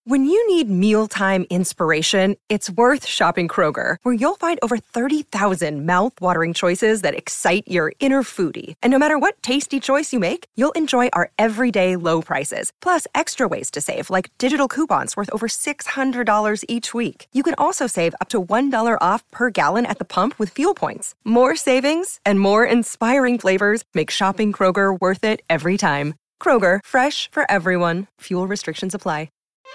When you need mealtime inspiration, it's worth shopping Kroger, where you'll find over 30,000 mouth-watering choices that excite your inner foodie. And no matter what tasty choice you make, you'll enjoy our everyday low prices, plus extra ways to save, like digital coupons worth over $600 each week. You can also save up to $1 off per gallon at the pump with fuel points. More savings and more inspiring flavors make shopping Kroger worth it every time. Kroger, fresh for everyone. Fuel restrictions apply.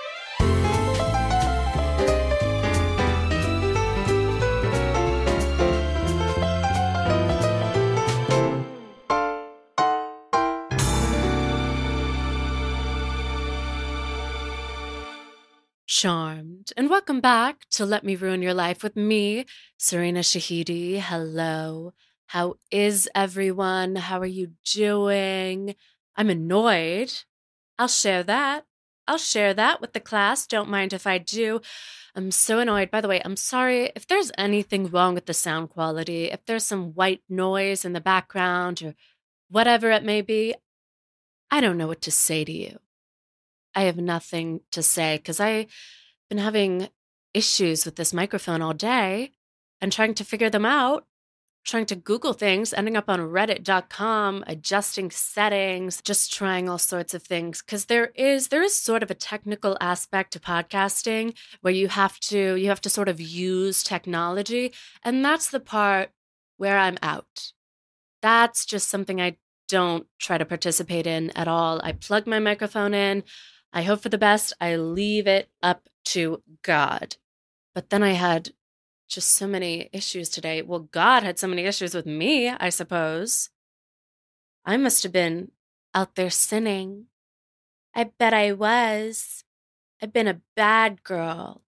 Charmed, and welcome back to Let Me Ruin Your Life with me, Serena Shahidi. Hello. How is everyone? How are you doing? I'm annoyed. I'll share that. I'll share that with the class. Don't mind if I do. I'm so annoyed. By the way, I'm sorry if there's anything wrong with the sound quality, if there's some white noise in the background or whatever it may be. I don't know what to say to you. I have nothing to say because I've been having issues with this microphone all day and trying to figure them out, trying to Google things, ending up on reddit.com, adjusting settings, just trying all sorts of things. Because there is sort of a technical aspect to podcasting where you have to sort of use technology. And that's the part where I'm out. That's just something I don't try to participate in at all. I plug my microphone in. I hope for the best. I leave it up to God. But then I had just so many issues today. Well, God had so many issues with me, I suppose. I must have been out there sinning. I bet I was. I've been a bad girl.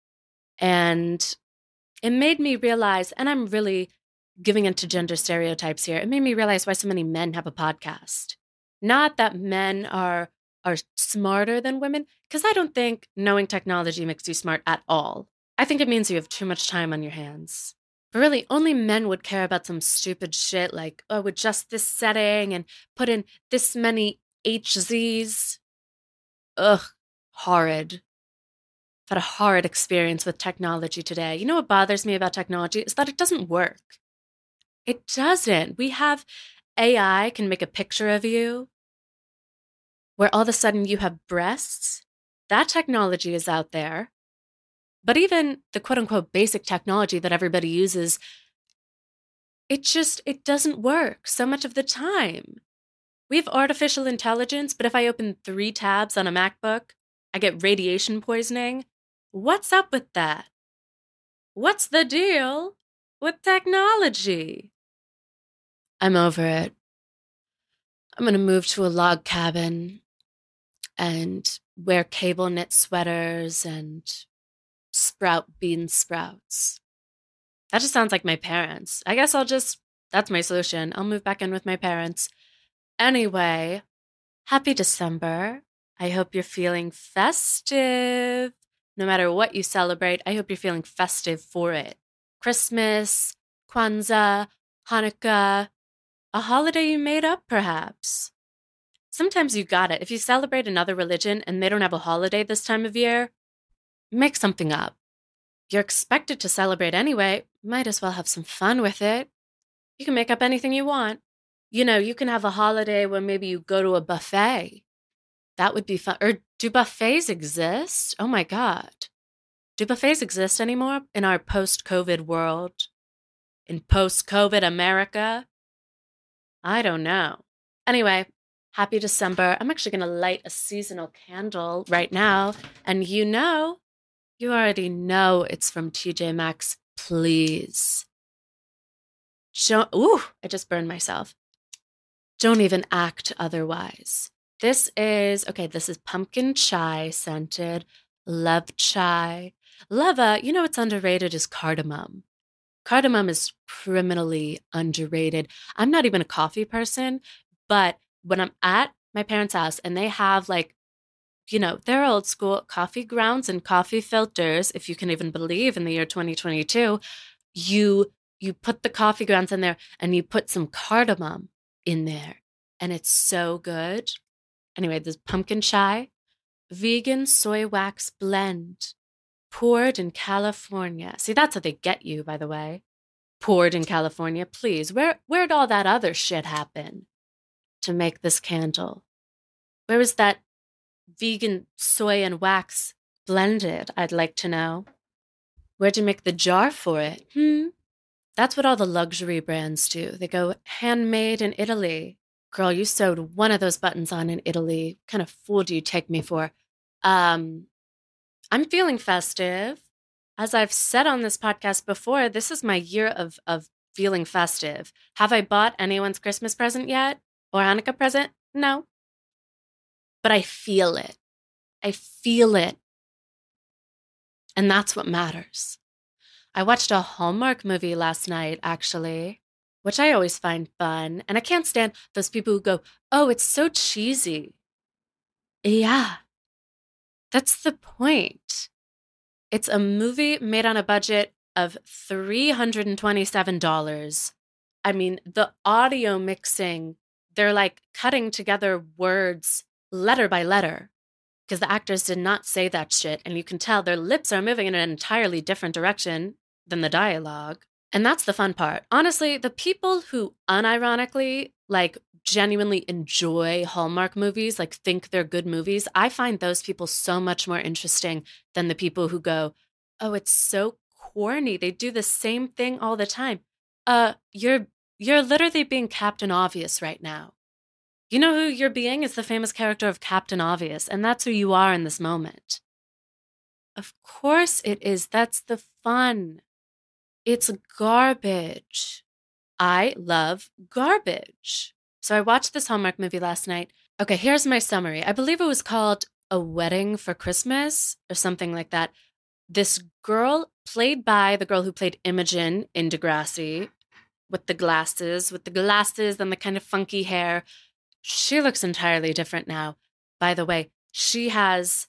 And it made me realize, and I'm really giving into gender stereotypes here, it made me realize why so many men have a podcast. Not that men are smarter than women, because I don't think knowing technology makes you smart at all. I think it means you have too much time on your hands. But really, only men would care about some stupid shit like, oh, adjust this setting and put in this many HZs. Ugh, horrid. I've had a horrid experience with technology today. You know what bothers me about technology is that it doesn't work. It doesn't. We have AI can make a picture of you where all of a sudden you have breasts. That technology is out there. But even the quote-unquote basic technology that everybody uses, it doesn't work so much of the time. We have artificial intelligence, but if I open 3 tabs on a MacBook, I get radiation poisoning. What's up with that? What's the deal with technology? I'm over it. I'm going to move to a log cabin and wear cable knit sweaters and sprout bean sprouts. That just sounds like my parents. I guess that's my solution. I'll move back in with my parents. Anyway, happy December. I hope you're feeling festive. No matter what you celebrate, I hope you're feeling festive for it. Christmas, Kwanzaa, Hanukkah, a holiday you made up perhaps. Sometimes you got it. If you celebrate another religion and they don't have a holiday this time of year, make something up. You're expected to celebrate anyway. Might as well have some fun with it. You can make up anything you want. You know, you can have a holiday where maybe you go to a buffet. That would be fun. Or do buffets exist? Oh my God. Do buffets exist anymore in our post-COVID world? In post-COVID America? I don't know. Anyway, happy December. I'm actually going to light a seasonal candle right now. And you already know it's from TJ Maxx. Please. I just burned myself. Don't even act otherwise. This is pumpkin chai scented. Love chai. Leva, you know what's underrated is cardamom. Cardamom is criminally underrated. I'm not even a coffee person, but when I'm at my parents' house and they have they're old school coffee grounds and coffee filters, if you can even believe in the year 2022, you put the coffee grounds in there and you put some cardamom in there and it's so good. Anyway, this pumpkin chai vegan soy wax blend, poured in California. See, that's how they get you, by the way. Poured in California, please. Where'd all that other shit happen to make this candle? Where was that vegan soy and wax blended? I'd like to know. Where'd you make the jar for it? That's what all the luxury brands do. They go handmade in Italy. Girl, you sewed one of those buttons on in Italy. What kind of fool do you take me for? I'm feeling festive. As I've said on this podcast before, this is my year of feeling festive. Have I bought anyone's Christmas present yet? Or Hanukkah present? No. But I feel it. I feel it. And that's what matters. I watched a Hallmark movie last night, actually, which I always find fun. And I can't stand those people who go, oh, it's so cheesy. Yeah, that's the point. It's a movie made on a budget of $327. I mean, the audio mixing, they're like cutting together words letter by letter because the actors did not say that shit. And you can tell their lips are moving in an entirely different direction than the dialogue. And that's the fun part. Honestly, the people who unironically, like, genuinely enjoy Hallmark movies, like think they're good movies, I find those people so much more interesting than the people who go, oh, it's so corny. They do the same thing all the time. You're literally being Captain Obvious right now. You know who you're being? Is the famous character of Captain Obvious, and that's who you are in this moment. Of course it is. That's the fun. It's garbage. I love garbage. So I watched this Hallmark movie last night. Okay, here's my summary. I believe it was called A Wedding for Christmas or something like that. This girl, played by the girl who played Imogen in Degrassi, with the glasses and the kind of funky hair. She looks entirely different now. By the way, she has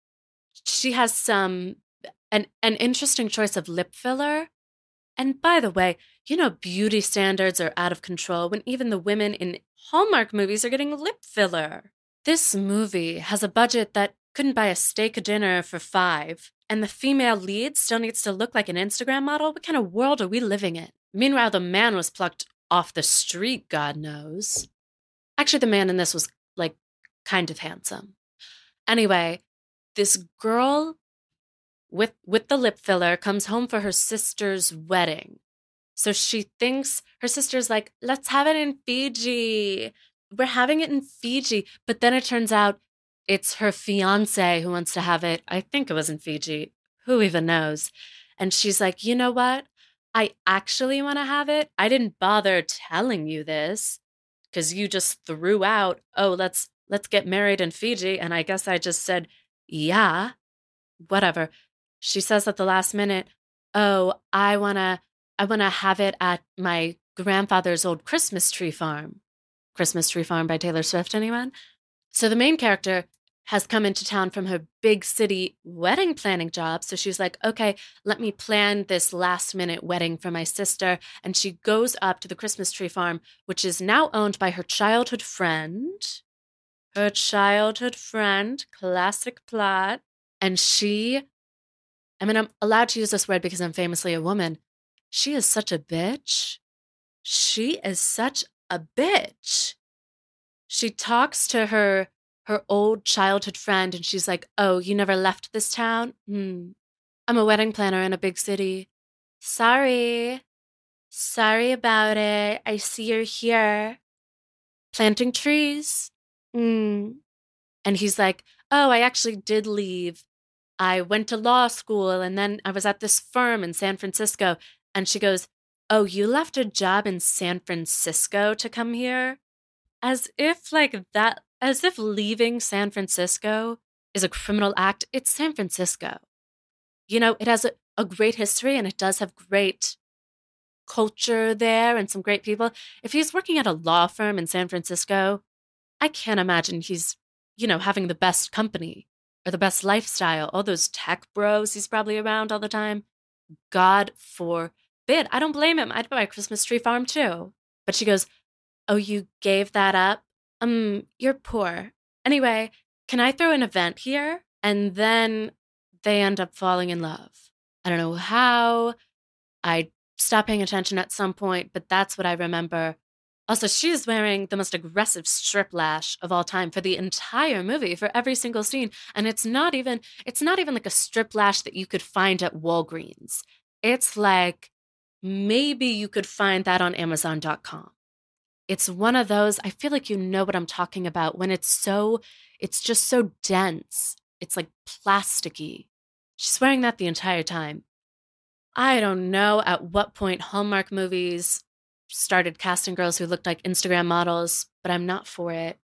an interesting choice of lip filler. And by the way, you know, beauty standards are out of control when even the women in Hallmark movies are getting lip filler. This movie has a budget that couldn't buy a steak dinner for $5, and the female lead still needs to look like an Instagram model. What kind of world are we living in? Meanwhile, the man was plucked off the street, God knows. Actually, the man in this was, like, kind of handsome. Anyway, this girl with the lip filler comes home for her sister's wedding. So she thinks her sister's like, let's have it in Fiji. We're having it in Fiji. But then it turns out it's her fiance who wants to have it. I think it was in Fiji. Who even knows? And she's like, you know what? I actually want to have it. I didn't bother telling you this because you just threw out, oh, let's get married in Fiji. And I guess I just said, yeah, whatever. She says at the last minute, oh, I want to have it at my grandfather's old Christmas tree farm. Christmas Tree Farm by Taylor Swift, anyone? So the main character has come into town from her big city wedding planning job. So she's like, okay, let me plan this last minute wedding for my sister. And she goes up to the Christmas Tree Farm, which is now owned by her childhood friend. Her childhood friend, classic plot. And I'm allowed to use this word because I'm famously a woman. She is such a bitch. She is such a bitch. She talks to her old childhood friend and she's like, oh, you never left this town? I'm a wedding planner in a big city. Sorry about it. I see you're here. Planting trees? And he's like, oh, I actually did leave. I went to law school and then I was at this firm in San Francisco. And she goes, oh, you left a job in San Francisco to come here? As if leaving San Francisco is a criminal act. It's San Francisco. You know, it has a great history and it does have great culture there and some great people. If he's working at a law firm in San Francisco, I can't imagine he's, you know, having the best company or the best lifestyle. All those tech bros he's probably around all the time. God forbid. I don't blame him. I'd buy a Christmas Tree Farm too. But she goes, oh, you gave that up? You're poor. Anyway, can I throw an event here? And then they end up falling in love. I don't know how. I stopped paying attention at some point, but that's what I remember. Also, she's wearing the most aggressive strip lash of all time for the entire movie, for every single scene. And it's not even like a strip lash that you could find at Walgreens. It's like maybe you could find that on Amazon.com. It's one of those, I feel like you know what I'm talking about when it's just so dense. It's like plasticky. She's wearing that the entire time. I don't know at what point Hallmark movies started casting girls who looked like Instagram models, but I'm not for it.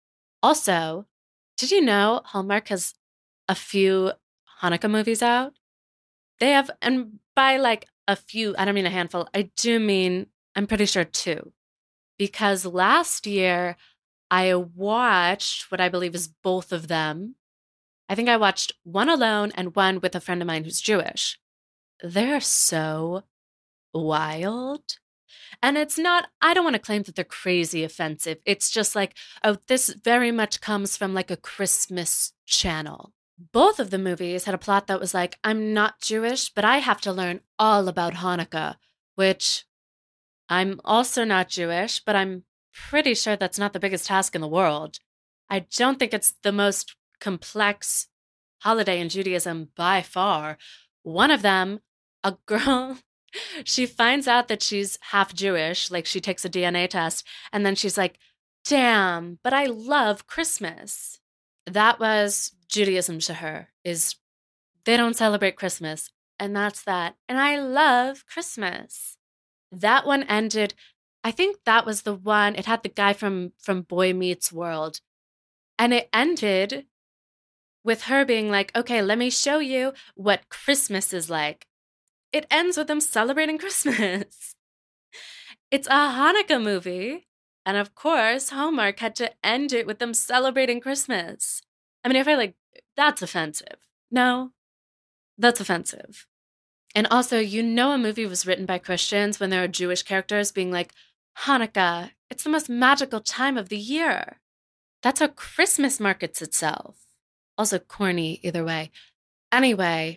Also, did you know Hallmark has a few Hanukkah movies out? They have, and by like a few, I don't mean a handful, I do mean, I'm pretty sure 2. Because last year I watched what I believe is both of them. I think I watched one alone and one with a friend of mine who's Jewish. They're so wild. And it's not, I don't want to claim that they're crazy offensive. It's just like, oh, this very much comes from like a Christmas channel. Both of the movies had a plot that was like, I'm not Jewish, but I have to learn all about Hanukkah, which I'm also not Jewish, but I'm pretty sure that's not the biggest task in the world. I don't think it's the most complex holiday in Judaism by far. One of them, a girl, she finds out that she's half Jewish, like she takes a DNA test, and then she's like, damn, but I love Christmas. That was Judaism to her, is they don't celebrate Christmas, and that's that. And I love Christmas. That one ended, I think that was the one, it had the guy from Boy Meets World, and it ended with her being like, okay, let me show you what Christmas is like. It ends with them celebrating Christmas. It's a Hanukkah movie. And of course, Hallmark had to end it with them celebrating Christmas. I mean, I feel like that's offensive. No, that's offensive. And also, you know a movie was written by Christians when there are Jewish characters being like, Hanukkah, it's the most magical time of the year. That's how Christmas markets itself. Also corny either way. Anyway,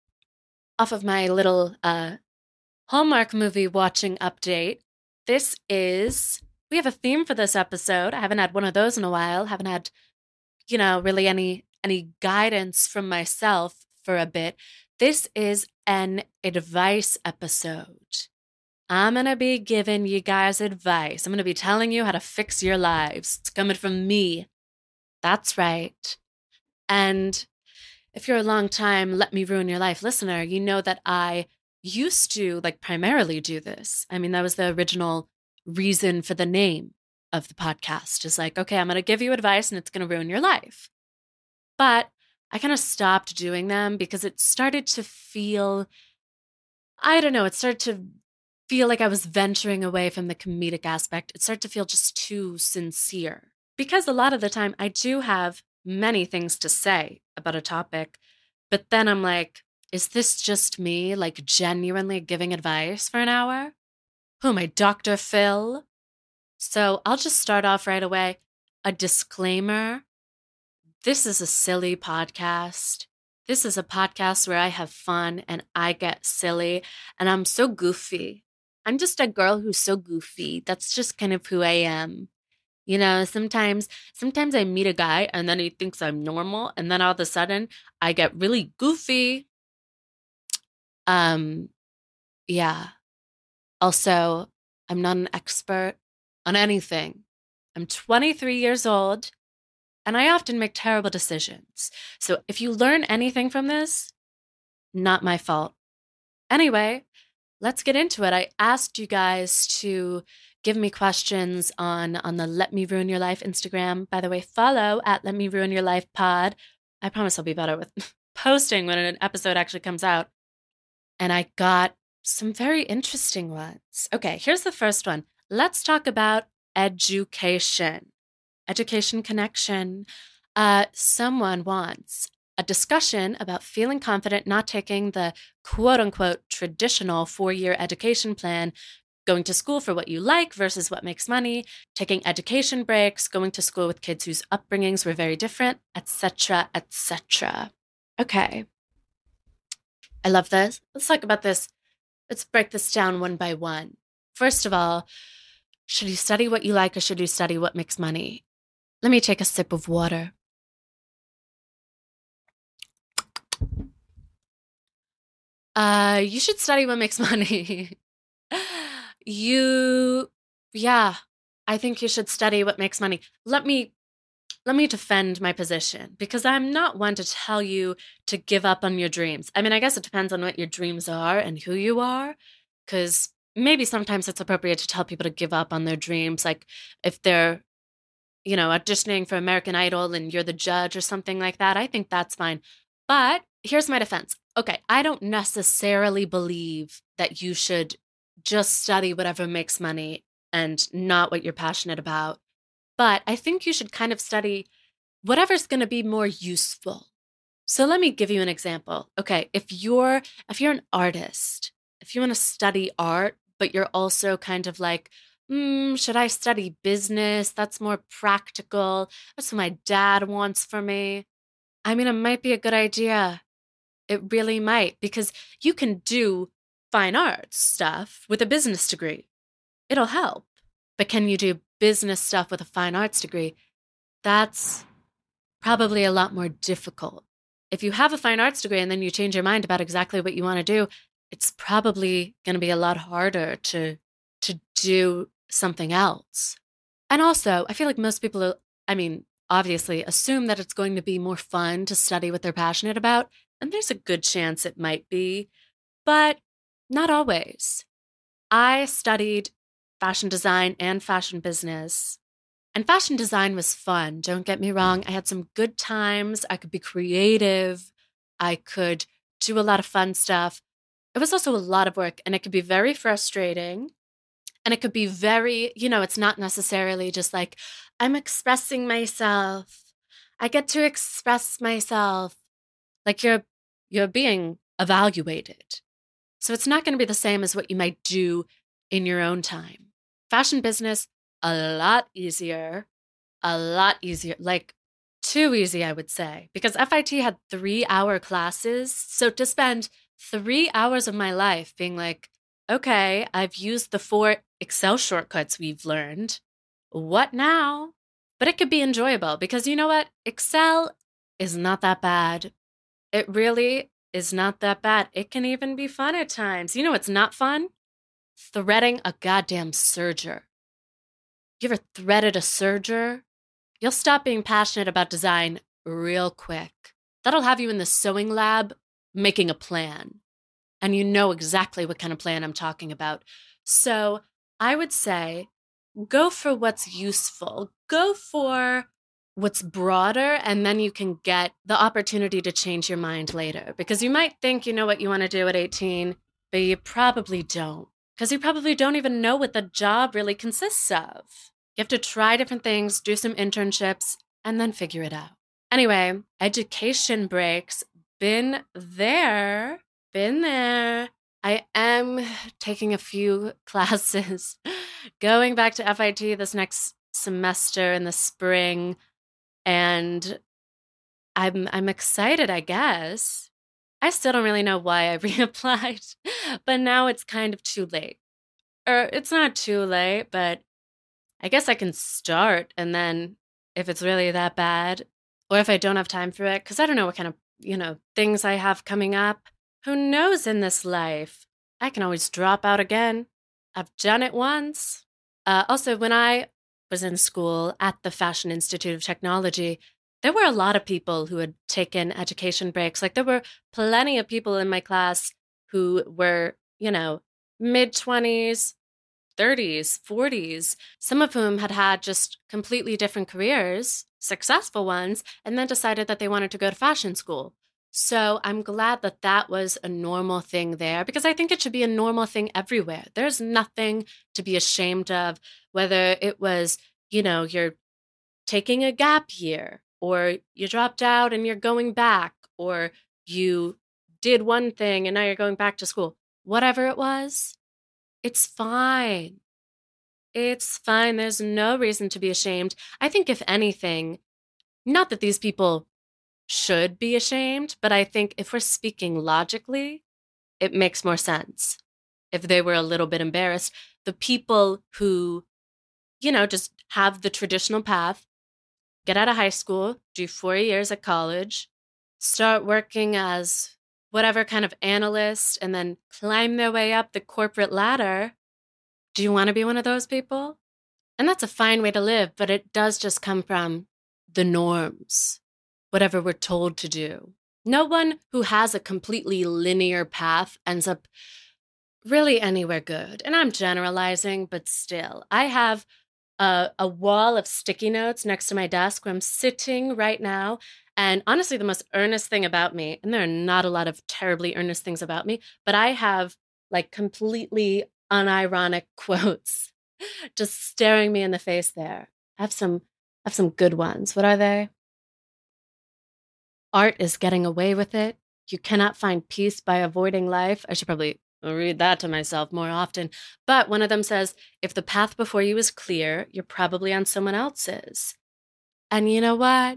off of my little Hallmark movie watching update, we have a theme for this episode. I haven't had one of those in a while. Haven't had, really any guidance from myself for a bit. This is an advice episode. I'm going to be giving you guys advice. I'm going to be telling you how to fix your lives. It's coming from me. That's right. And if you're a long time Let Me Ruin Your Life listener, you know that I used to primarily do this. I mean, that was the original reason for the name of the podcast, is like, okay, I'm going to give you advice and it's going to ruin your life. But I kind of stopped doing them because it started to feel, it started to feel like I was venturing away from the comedic aspect. It started to feel just too sincere. Because a lot of the time I do have many things to say about a topic, but then I'm like, is this just me, genuinely giving advice for an hour? Who am I, Dr. Phil? So I'll just start off right away. A disclaimer. This is a silly podcast. This is a podcast where I have fun and I get silly, and I'm so goofy. I'm just a girl who's so goofy. That's just kind of who I am. Sometimes I meet a guy and then he thinks I'm normal, and then all of a sudden I get really goofy. Yeah. Also, I'm not an expert on anything. I'm 23 years old and I often make terrible decisions. So if you learn anything from this, not my fault. Anyway, let's get into it. I asked you guys to give me questions on the Let Me Ruin Your Life Instagram. By the way, follow at Let Me Ruin Your Life pod. I promise I'll be better with posting when an episode actually comes out. And I got some very interesting ones. Okay, here's the first one. Let's talk about education. Education connection. Someone wants a discussion about feeling confident not taking the quote-unquote traditional 4-year education plan going to school for what you like versus what makes money, taking education breaks, going to school with kids whose upbringings were very different, etc., etc. Okay. I love this. Let's talk about this. Let's break this down one by one. First of all, should you study what you like or should you study what makes money? Let me take a sip of water. You should study what makes money. I think you should study what makes money. Let me defend my position because I'm not one to tell you to give up on your dreams. I mean, I guess it depends on what your dreams are and who you are, because maybe sometimes it's appropriate to tell people to give up on their dreams, like if they're, auditioning for American Idol and you're the judge or something like that. I think that's fine. But here's my defense. Okay, I don't necessarily believe that you should just study whatever makes money and not what you're passionate about. But I think you should kind of study whatever's going to be more useful. So let me give you an example. Okay, if you're an artist, if you want to study art, but you're also kind of like, should I study business? That's more practical. That's what my dad wants for me. I mean, it might be a good idea. It really might, because you can do fine arts stuff with a business degree. It'll help. But can you do business stuff with a fine arts degree? That's probably a lot more difficult. If you have a fine arts degree and then you change your mind about exactly what you want to do, it's probably going to be a lot harder to do something else. And also, I feel like most people, obviously assume that it's going to be more fun to study what they're passionate about. And there's a good chance it might be, but not always. I studied fashion design and fashion business. And fashion design was fun. Don't get me wrong. I had some good times. I could be creative. I could do a lot of fun stuff. It was also a lot of work, and it could be very frustrating. And it could be very, it's not necessarily just like, I'm expressing myself. I get to express myself. Like you're being evaluated. So it's not going to be the same as what you might do in your own time. Fashion business, a lot easier, like too easy, I would say, because FIT had 3-hour classes. So to spend 3 hours of my life being like, okay, I've used the 4 Excel shortcuts we've learned. What now? But it could be enjoyable because you know what? Excel is not that bad. It really is not that bad. It can even be fun at times. You know what's not fun? Threading a goddamn serger. You ever threaded a serger? You'll stop being passionate about design real quick. That'll have you in the sewing lab making a plan. And you know exactly what kind of plan I'm talking about. So I would say go for what's useful. Go for what's broader, and then you can get the opportunity to change your mind later. Because you might think you know what you want to do at 18, but you probably don't. Because you probably don't even know what the job really consists of. You have to try different things, do some internships, and then figure it out. Anyway, education breaks. Been there. I am taking a few classes, going back to FIT this next semester in the spring, and I'm excited, I guess. I still don't really know why I reapplied, but now it's kind of too late. Or it's not too late, but I guess I can start, and then if it's really that bad, or if I don't have time for it, because I don't know what kind of, things I have coming up. Who knows in this life? I can always drop out again. I've done it once. Also, when I was in school at the Fashion Institute of Technology, there were a lot of people who had taken education breaks. Like there were plenty of people in my class who were, mid-20s, 30s, 40s, some of whom had had just completely different careers, successful ones, and then decided that they wanted to go to fashion school. So I'm glad that that was a normal thing there, because I think it should be a normal thing everywhere. There's nothing to be ashamed of, whether it was, you're taking a gap year, or you dropped out and you're going back, or you did one thing and now you're going back to school. Whatever it was, It's fine. It's fine. There's no reason to be ashamed. I think, if anything, not that these people should be ashamed, but I think if we're speaking logically, it makes more sense if they were a little bit embarrassed. The people who, just have the traditional path, get out of high school, do 4 years at college, start working as whatever kind of analyst, and then climb their way up the corporate ladder. Do you want to be one of those people? And that's a fine way to live, but it does just come from the norms, whatever we're told to do. No one who has a completely linear path ends up really anywhere good. And I'm generalizing, but still, I have a wall of sticky notes next to my desk where I'm sitting right now. And honestly, the most earnest thing about me, and there are not a lot of terribly earnest things about me, but I have like completely unironic quotes just staring me in the face there. I have some good ones. What are they? Art is getting away with it. You cannot find peace by avoiding life. I should probably read that to myself more often. But one of them says, if the path before you is clear, you're probably on someone else's. And you know what?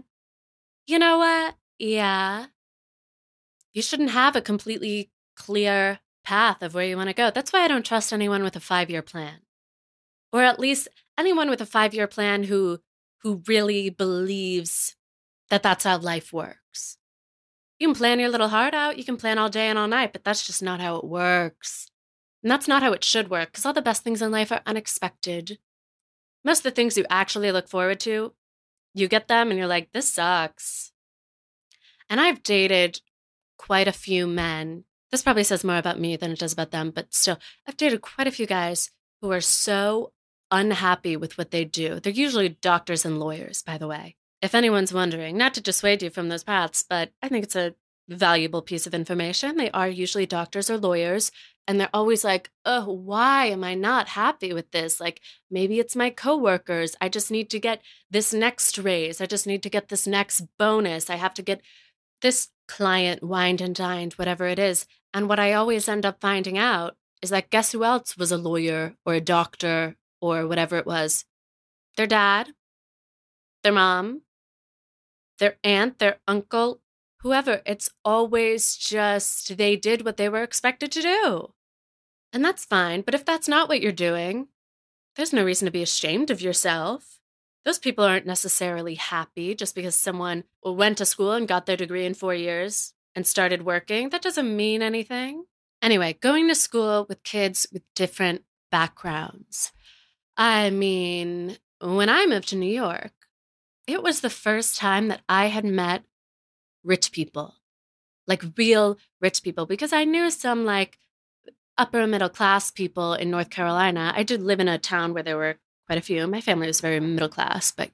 Yeah. You shouldn't have a completely clear path of where you want to go. That's why I don't trust anyone with a 5-year plan. Or at least anyone with a 5-year plan who really believes that that's how life works. You can plan your little heart out, you can plan all day and all night, but that's just not how it works. And that's not how it should work, because all the best things in life are unexpected. Most of the things you actually look forward to, you get them and you're like, this sucks. And I've dated quite a few men. This probably says more about me than it does about them, but still, I've dated quite a few guys who are so unhappy with what they do. They're usually doctors and lawyers, by the way. If anyone's wondering, not to dissuade you from those paths, but I think it's a valuable piece of information. They are usually doctors or lawyers, and they're always like, oh, why am I not happy with this? Like, maybe it's my coworkers. I just need to get this next raise. I just need to get this next bonus. I have to get this client wined and dined, whatever it is. And what I always end up finding out is that guess who else was a lawyer or a doctor or whatever it was? Their dad, their mom, their aunt, their uncle, whoever. It's always just they did what they were expected to do. And that's fine. But if that's not what you're doing, there's no reason to be ashamed of yourself. Those people aren't necessarily happy just because someone went to school and got their degree in 4 years and started working. That doesn't mean anything. Anyway, going to school with kids with different backgrounds. I mean, when I moved to New York, it was the first time that I had met rich people, like real rich people, because I knew some like upper middle class people in North Carolina. I did live in a town where there were quite a few. My family was very middle class, but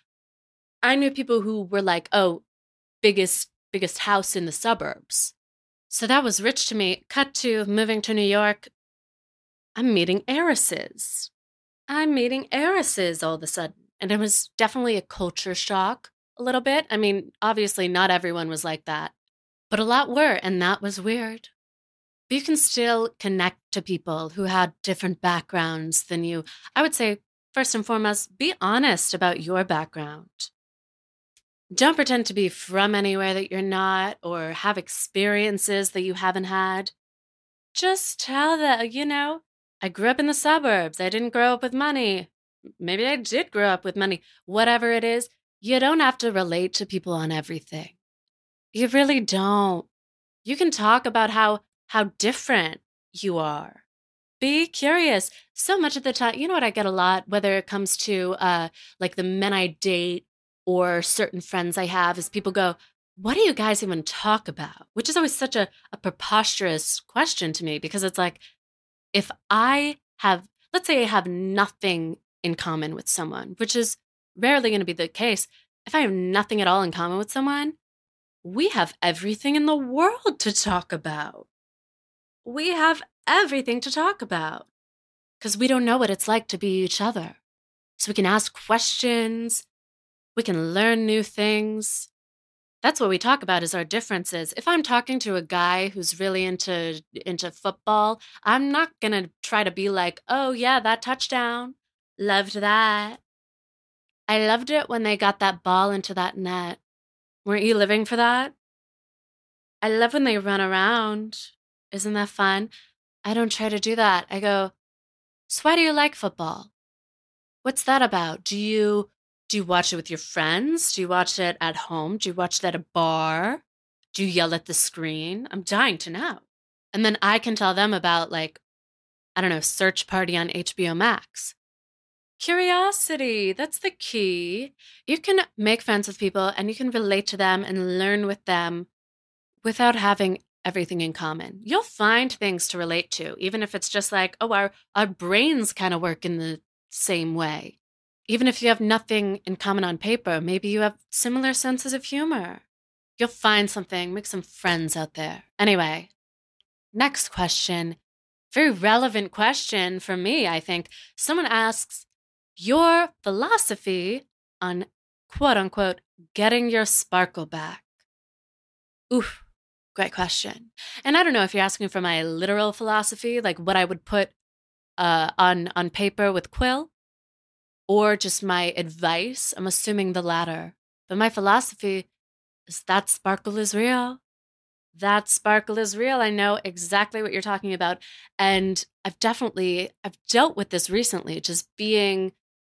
I knew people who were like, oh, biggest house in the suburbs. So that was rich to me. Cut to moving to New York, I'm meeting heiresses. All of a sudden. And it was definitely a culture shock a little bit. I mean, obviously not everyone was like that, but a lot were, and that was weird. But you can still connect to people who had different backgrounds than you. I would say, first and foremost, be honest about your background. Don't pretend to be from anywhere that you're not or have experiences that you haven't had. Just tell them, I grew up in the suburbs. I didn't grow up with money. Maybe I did grow up with money. Whatever it is, you don't have to relate to people on everything. You really don't. You can talk about how different you are. Be curious. So much of the time, you know what I get a lot, whether it comes to like the men I date or certain friends I have, is people go, what do you guys even talk about? Which is always such a preposterous question to me, because it's like, if I have, let's say I have nothing in common with someone, which is rarely going to be the case. If I have nothing at all in common with someone, we have everything in the world to talk about. We have everything to talk about because we don't know what it's like to be each other. So we can ask questions. We can learn new things. That's what we talk about is our differences. If I'm talking to a guy who's really into football, I'm not going to try to be like, "Oh yeah, that touchdown. Loved that. I loved it when they got that ball into that net. Weren't you living for that? I love when they run around. Isn't that fun?" I don't try to do that. I go, "So why do you like football? What's that about? Do you watch it with your friends? Do you watch it at home? Do you watch it at a bar? Do you yell at the screen? I'm dying to know." And then I can tell them about, like, I don't know, Search Party on HBO Max. Curiosity, that's the key. You can make friends with people and you can relate to them and learn with them without having everything in common. You'll find things to relate to, even if it's just like, oh, our brains kind of work in the same way. Even if you have nothing in common on paper, maybe you have similar senses of humor. You'll find something, make some friends out there. Anyway, next question. Very relevant question for me, I think. Someone asks, your philosophy on quote unquote getting your sparkle back. Oof, great question. And I don't know if you're asking for my literal philosophy, like what I would put on paper with quill, or just my advice. I'm assuming the latter. But my philosophy is that sparkle is real. That sparkle is real. I know exactly what you're talking about. And I've dealt with this recently, just being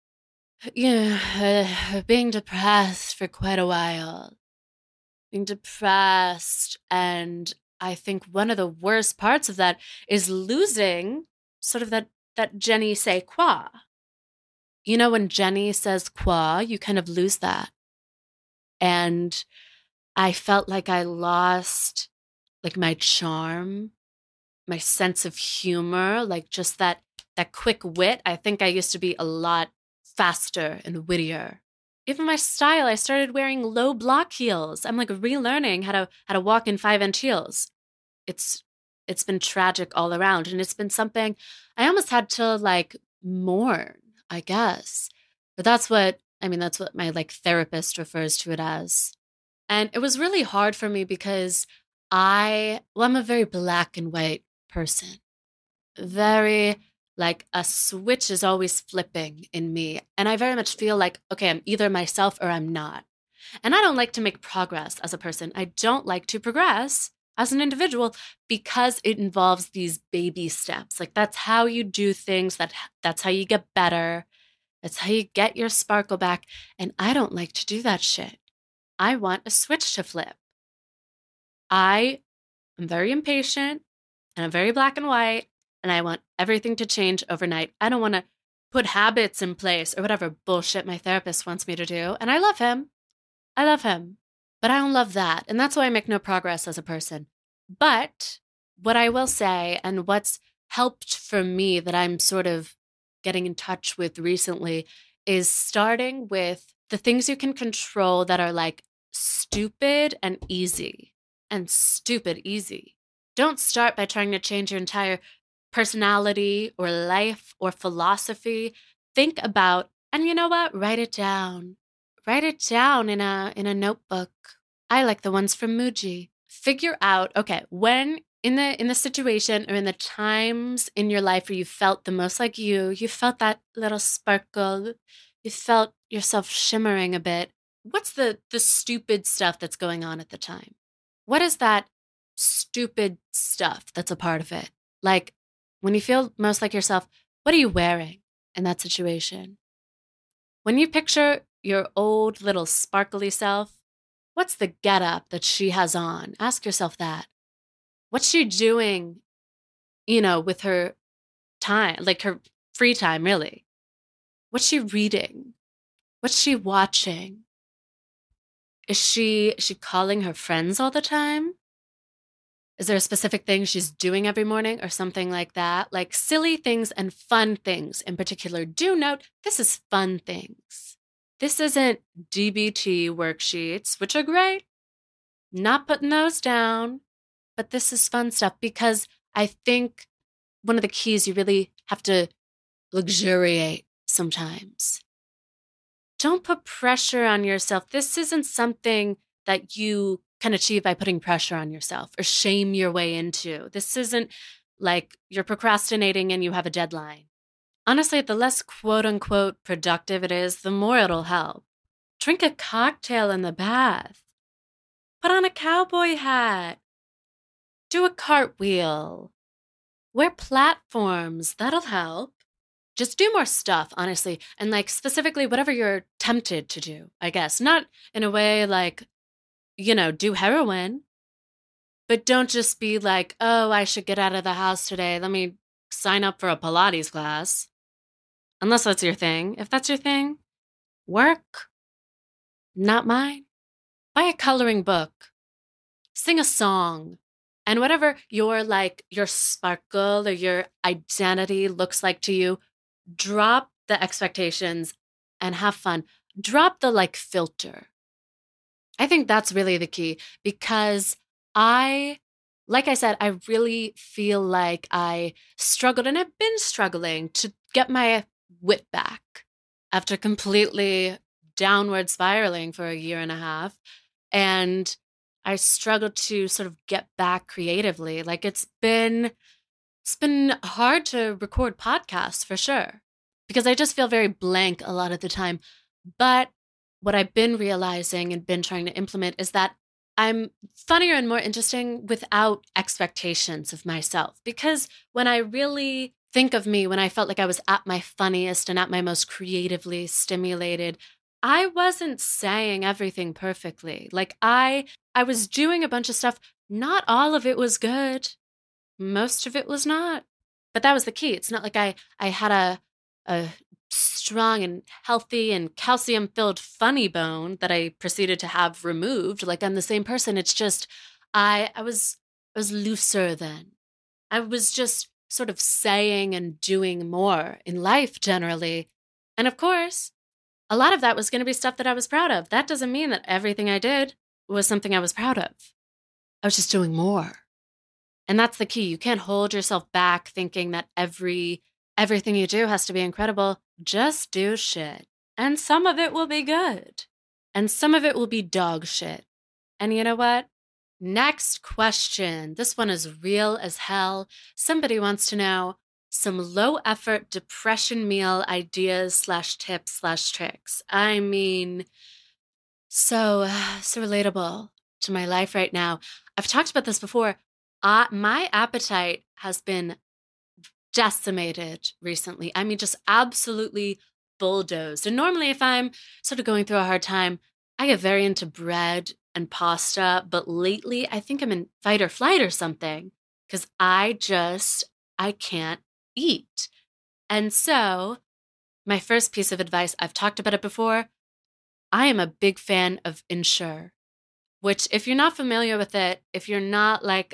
depressed for quite a while. Being depressed. And I think one of the worst parts of that is losing sort of that je ne sais quoi. You know, when Jenny says quoi, you kind of lose that. And I felt like I lost like my charm, my sense of humor, like just that quick wit. I think I used to be a lot faster and wittier. Even my style, I started wearing low block heels. I'm like relearning how to walk in 5-inch heels. It's been tragic all around, and it's been something I almost had to like mourn, I guess. But that's what my like therapist refers to it as. And it was really hard for me because I'm a very black and white person. Very like a switch is always flipping in me. And I very much feel like, okay, I'm either myself or I'm not. And I don't like to make progress as a person. I don't like to progress as an individual because it involves these baby steps. Like that's how you do things. That's how you get better. That's how you get your sparkle back. And I don't like to do that shit. I want a switch to flip. I am very impatient and I'm very black and white, and I want everything to change overnight. I don't want to put habits in place or whatever bullshit my therapist wants me to do. And I love him. But I don't love that. And that's why I make no progress as a person. But what I will say, and what's helped for me that I'm sort of getting in touch with recently, is starting with the things you can control that are like stupid and easy. And stupid easy. Don't start by trying to change your entire personality or life or philosophy. Think about, and you know what? Write it down. Write it down in a notebook. I like the ones from Muji. Figure out, okay, when in the situation or in the times in your life where you felt the most like you felt that little sparkle, you felt yourself shimmering a bit. What's the stupid stuff that's going on at the time? What is that stupid stuff that's a part of it? Like, when you feel most like yourself, what are you wearing in that situation? When you picture your old little sparkly self, what's the getup that she has on? Ask yourself that. What's she doing, with her time, like her free time, really? What's she reading? What's she watching? Is she calling her friends all the time? Is there a specific thing she's doing every morning or something like that? Like silly things and fun things in particular. Do note, this is fun things. This isn't DBT worksheets, which are great. Not putting those down, but this is fun stuff because I think one of the keys, you really have to luxuriate sometimes. Don't put pressure on yourself. This isn't something that you can achieve by putting pressure on yourself or shame your way into. This isn't like you're procrastinating and you have a deadline. Honestly, the less quote unquote productive it is, the more it'll help. Drink a cocktail in the bath. Put on a cowboy hat. Do a cartwheel. Wear platforms. That'll help. Just do more stuff, honestly. And like specifically whatever you're tempted to do, I guess. Not in a way like, do heroin, but don't just be like, oh, I should get out of the house today. Let me sign up for a Pilates class. Unless that's your thing. If that's your thing, work. Not mine. Buy a coloring book. Sing a song. And whatever your sparkle or your identity looks like to you, drop the expectations and have fun. Drop the filter. I think that's really the key because like I said, I really feel like I struggled and I've been struggling to get my wit back after completely downward spiraling for a year and a half. And I struggled to sort of get back creatively. Like it's been hard to record podcasts for sure, because I just feel very blank a lot of the time. But what I've been realizing and been trying to implement is that I'm funnier and more interesting without expectations of myself. Because when I really think of me, when I felt like I was at my funniest and at my most creatively stimulated, I wasn't saying everything perfectly. Like I was doing a bunch of stuff. Not all of it was good. Most of it was not. But that was the key. It's not like I had a strong and healthy and calcium-filled funny bone that I proceeded to have removed. Like I'm the same person. It's just I was looser then. I was just sort of saying and doing more in life generally. And of course, a lot of that was going to be stuff that I was proud of. That doesn't mean that everything I did was something I was proud of. I was just doing more. And that's the key. You can't hold yourself back thinking that everything you do has to be incredible. Just do shit. And some of it will be good. And some of it will be dog shit. And you know what? Next question. This one is real as hell. Somebody wants to know some low-effort depression meal ideas / tips / tricks. I mean, so relatable to my life right now. I've talked about this before. My appetite has been decimated recently. I mean, just absolutely bulldozed. And normally if I'm sort of going through a hard time, I get very into bread and pasta. But lately, I think I'm in fight or flight or something because I can't eat. And so my first piece of advice, I've talked about it before. I am a big fan of Ensure, which if you're not familiar with it, if you're not like,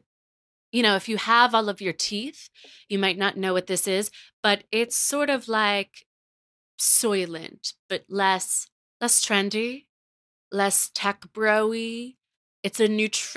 if you have all of your teeth, you might not know what this is, but it's sort of like Soylent, but less trendy, less tech bro-y. It's a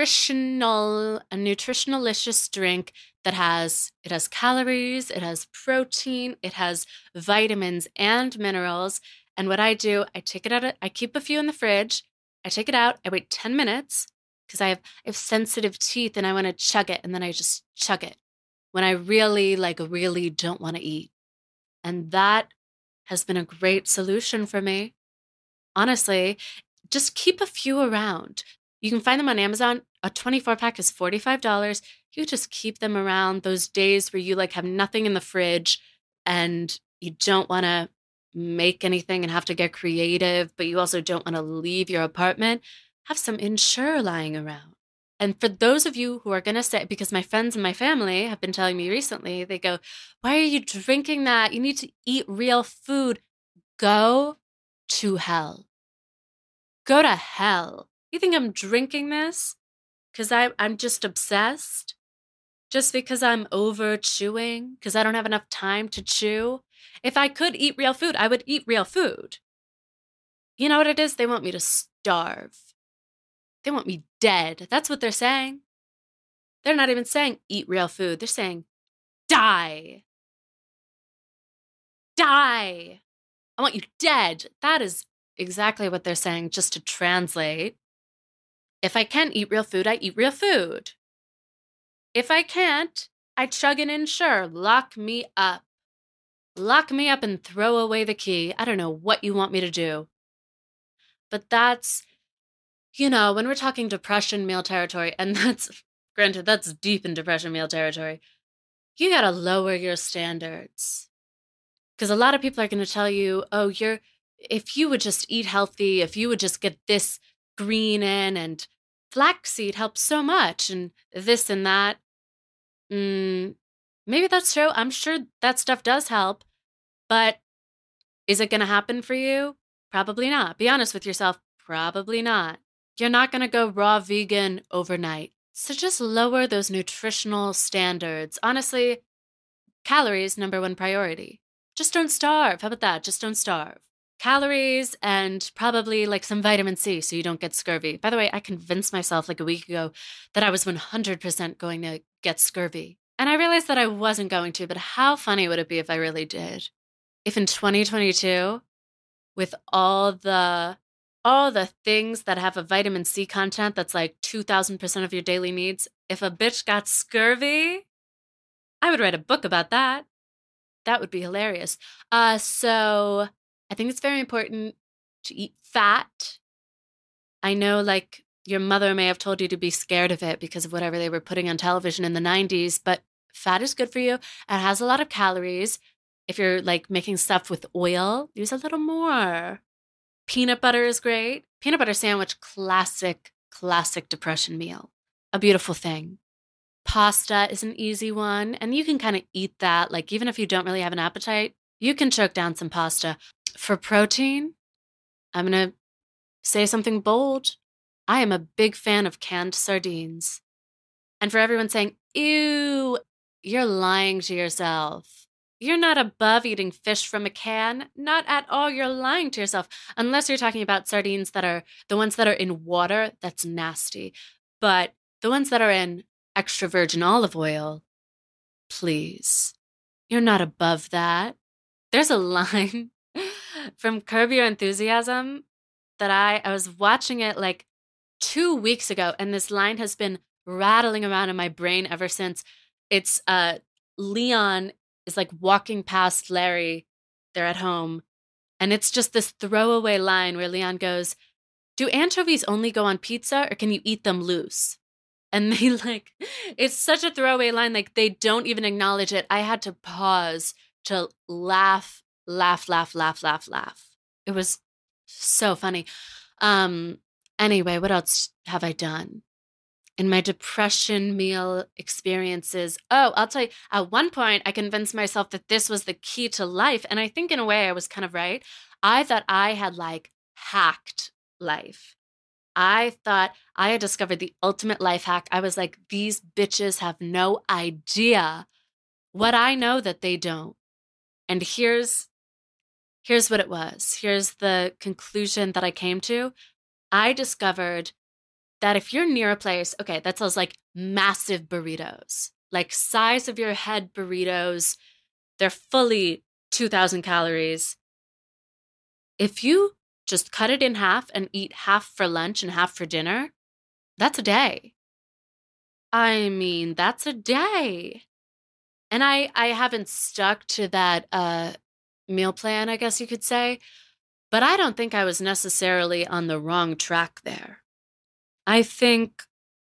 nutritionalicious drink that has calories, it has protein, it has vitamins and minerals. And what I do, I take it out, I keep a few in the fridge, I take it out, I wait 10 minutes because I have sensitive teeth and I want to chug it. And then I just chug it when I really don't want to eat. And that has been a great solution for me. Honestly, just keep a few around. You can find them on Amazon. A 24-pack is $45. You just keep them around those days where you have nothing in the fridge and you don't want to make anything and have to get creative, but you also don't want to leave your apartment. Have some Ensure lying around. And for those of you who are going to say, because my friends and my family have been telling me recently, they go, why are you drinking that? You need to eat real food. Go to hell. Go to hell. You think I'm drinking this because I'm just obsessed? Just because I'm over chewing? Because I don't have enough time to chew? If I could eat real food, I would eat real food. You know what it is? They want me to starve. They want me dead. That's what they're saying. They're not even saying eat real food. They're saying die. Die. I want you dead. That is exactly what they're saying, just to translate. If I can eat real food, I eat real food. If I can't, I chug an Ensure. Lock me up. Lock me up and throw away the key. I don't know what you want me to do. But that's, when we're talking depression meal territory, and granted, that's deep in depression meal territory, you got to lower your standards. Because a lot of people are going to tell you, oh, if you would just eat healthy, if you would just get this green in, and flaxseed helps so much, and this and that. Maybe that's true. I'm sure that stuff does help, but is it going to happen for you? Probably not. Be honest with yourself. Probably not. You're not going to go raw vegan overnight. So just lower those nutritional standards. Honestly, calories, number one priority. Just don't starve. How about that? Just don't starve. Calories and probably like some vitamin C so you don't get scurvy. By the way, I convinced myself like a week ago that I was 100% going to get scurvy. And I realized that I wasn't going to, but how funny would it be if I really did? If in 2022, with all the things that have a vitamin C content that's like 2,000% of your daily needs, if a bitch got scurvy, I would write a book about that. That would be hilarious. So I think it's very important to eat fat. I know like your mother may have told you to be scared of it because of whatever they were putting on television in the 90s, but fat is good for you. It has a lot of calories. If you're like making stuff with oil, use a little more. Peanut butter is great. Peanut butter sandwich, classic depression meal. A beautiful thing. Pasta is an easy one, and you can kind of eat that. Like even if you don't really have an appetite, you can choke down some pasta. For protein, I'm going to say something bold. I am a big fan of canned sardines. And for everyone saying, ew, you're lying to yourself. You're not above eating fish from a can. Not at all. You're lying to yourself. Unless you're talking about sardines that are the ones that are in water, that's nasty. But the ones that are in extra virgin olive oil, please. You're not above that. There's a line from Curb Your Enthusiasm that I was watching it like 2 weeks ago, and this line has been rattling around in my brain ever since. It's Leon is like walking past Larry. They're at home. And it's just this throwaway line where Leon goes, do anchovies only go on pizza or can you eat them loose? And they it's such a throwaway line. Like they don't even acknowledge it. I had to pause to laugh. It was so funny. Anyway, what else have I done? In my depression meal experiences. Oh, I'll tell you, at one point, I convinced myself that this was the key to life. And I think in a way I was kind of right. I thought I had like hacked life. I thought I had discovered the ultimate life hack. I was like, these bitches have no idea what I know that they don't. And here's what it was. Here's the conclusion that I came to. I discovered that if you're near a place, okay, that sells like massive burritos, like size of your head burritos, they're fully 2,000 calories. If you just cut it in half and eat half for lunch and half for dinner, that's a day. I mean, that's a day. And I haven't stuck to that meal plan, I guess you could say, but I don't think I was necessarily on the wrong track there. I think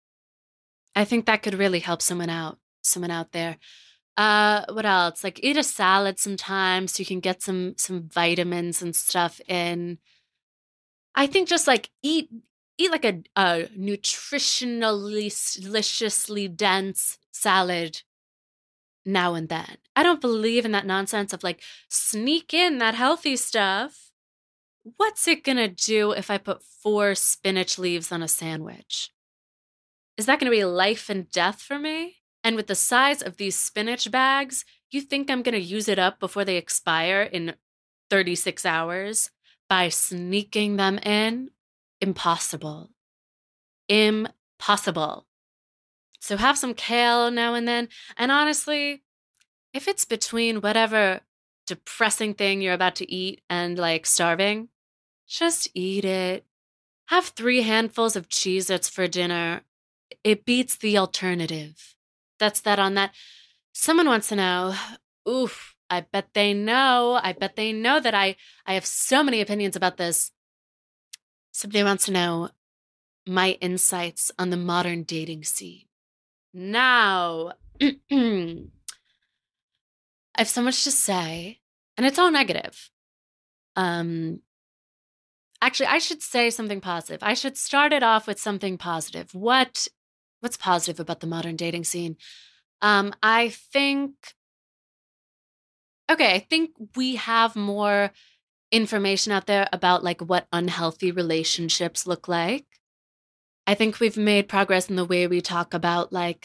that could really help someone out there. What else? Like eat a salad sometimes so you can get some vitamins and stuff in. I think just like eat like a nutritionally deliciously dense salad now and then. I don't believe in that nonsense of like sneak in that healthy stuff. What's it gonna do if I put 4 spinach leaves on a sandwich? Is that gonna be life and death for me? And with the size of these spinach bags, you think I'm gonna use it up before they expire in 36 hours by sneaking them in? Impossible. Impossible. So have some kale now and then. And honestly, if it's between whatever depressing thing you're about to eat and like starving, just eat it. have 3 handfuls of Cheez-Its for dinner. It beats the alternative. That's that on that. Someone wants to know, oof, I bet they know. I bet they know that I have so many opinions about this. Somebody wants to know my insights on the modern dating scene. Now, I have so much to say, and it's all negative. Actually, I should say something positive. I should start it off with something positive. What's positive about the modern dating scene? I think we have more information out there about like what unhealthy relationships look like. I think we've made progress in the way we talk about like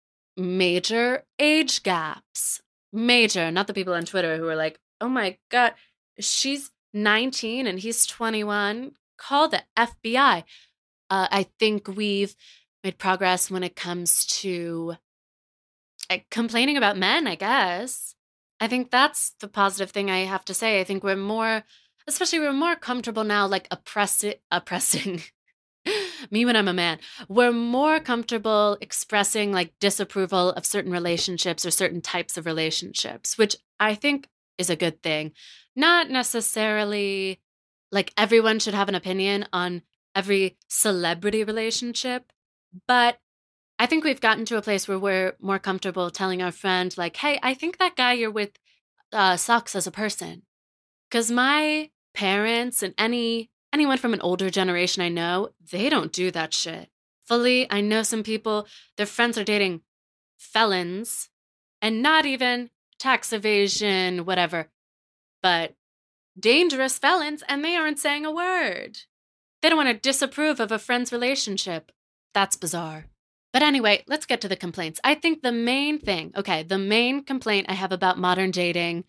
major age gaps. Major, not the people on Twitter who are like, oh my God, she's 19 and he's 21. Call the FBI. I think we've made progress when it comes to complaining about men, I guess. I think that's the positive thing I have to say. I think we're more comfortable now, like oppressing me when I'm a man. We're more comfortable expressing like disapproval of certain relationships or certain types of relationships, which I think is a good thing. Not necessarily like everyone should have an opinion on every celebrity relationship, but I think we've gotten to a place where we're more comfortable telling our friend, like, hey, I think that guy you're with sucks as a person. Because my parents and anyone from an older generation I know, they don't do that shit. Fully, I know some people, their friends are dating felons and not even tax evasion, whatever, but dangerous felons, and they aren't saying a word. They don't want to disapprove of a friend's relationship. That's bizarre. But anyway, let's get to the complaints. I think the main complaint I have about modern dating,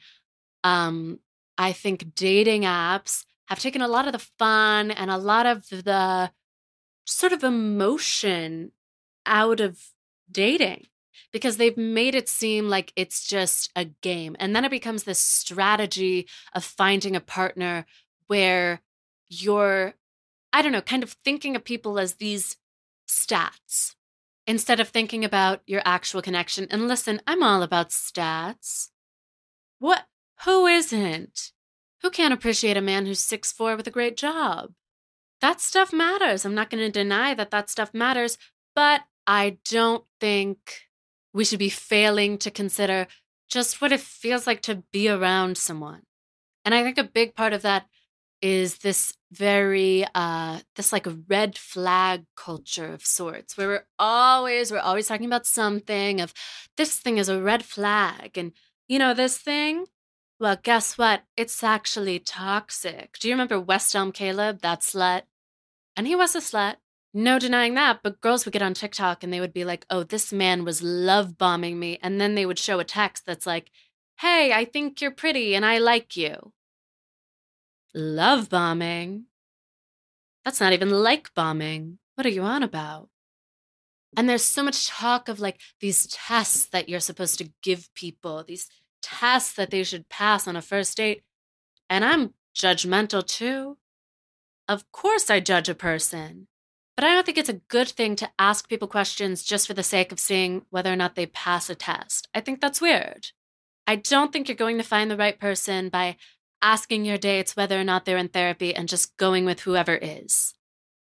I think dating apps have taken a lot of the fun and a lot of the sort of emotion out of dating because they've made it seem like it's just a game. And then it becomes this strategy of finding a partner where you're, I don't know, kind of thinking of people as these stats instead of thinking about your actual connection. And listen, I'm all about stats. What? Who isn't? Who can't appreciate a man who's 6'4" with a great job? That stuff matters. I'm not going to deny that stuff matters, but I don't think we should be failing to consider just what it feels like to be around someone. And I think a big part of that is this very, this like a red flag culture of sorts, where we're always talking about something of this thing is a red flag. And, this thing, well, guess what? It's actually toxic. Do you remember West Elm Caleb, that slut? And he was a slut. No denying that. But girls would get on TikTok and they would be like, oh, this man was love bombing me. And then they would show a text that's like, hey, I think you're pretty and I like you. Love bombing? That's not even like bombing. What are you on about? And there's so much talk of like these tests that you're supposed to give people, these tests that they should pass on a first date. And I'm judgmental too. Of course I judge a person, but I don't think it's a good thing to ask people questions just for the sake of seeing whether or not they pass a test. I think that's weird. I don't think you're going to find the right person by asking your dates whether or not they're in therapy and just going with whoever is.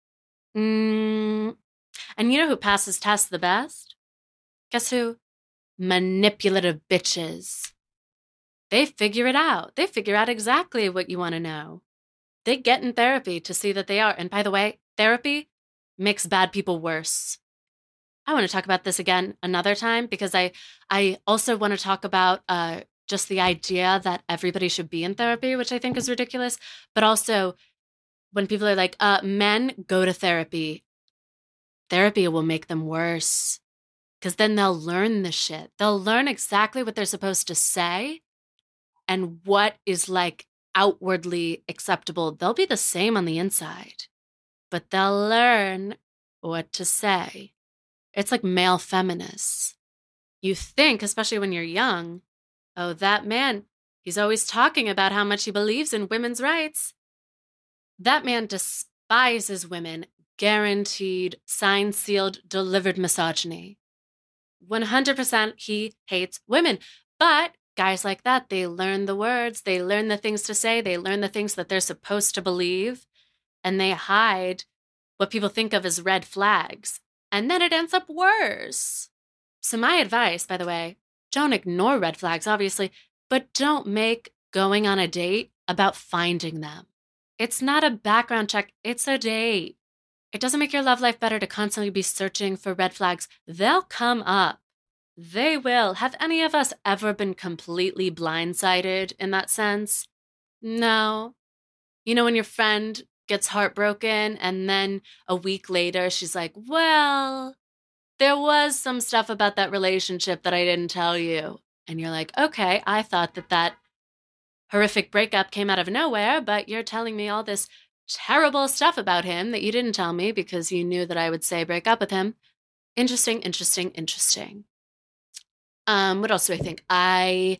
And you know who passes tests the best? Guess who? Manipulative bitches. They figure it out. They figure out exactly what you want to know. They get in therapy to see that they are. And by the way, therapy makes bad people worse. I want to talk about this again another time because I also want to talk about just the idea that everybody should be in therapy, which I think is ridiculous. But also when people are like, men go to therapy, therapy will make them worse because then they'll learn the shit. They'll learn exactly what they're supposed to say and what is like outwardly acceptable. They'll be the same on the inside, but they'll learn what to say. It's like male feminists. You think, especially when you're young, oh, that man, he's always talking about how much he believes in women's rights. That man despises women, guaranteed, signed, sealed, delivered misogyny. 100% he hates women. But guys like that, they learn the words, they learn the things to say, they learn the things that they're supposed to believe, and they hide what people think of as red flags. And then it ends up worse. So my advice, by the way, don't ignore red flags, obviously, but don't make going on a date about finding them. It's not a background check, it's a date. It doesn't make your love life better to constantly be searching for red flags. They'll come up. They will. Have any of us ever been completely blindsided in that sense? No. You know, when your friend gets heartbroken and then a week later she's like, well, there was some stuff about that relationship that I didn't tell you. And you're like, okay, I thought that horrific breakup came out of nowhere, but you're telling me all this terrible stuff about him that you didn't tell me because you knew that I would say break up with him. Interesting, interesting, interesting. What else do I think? I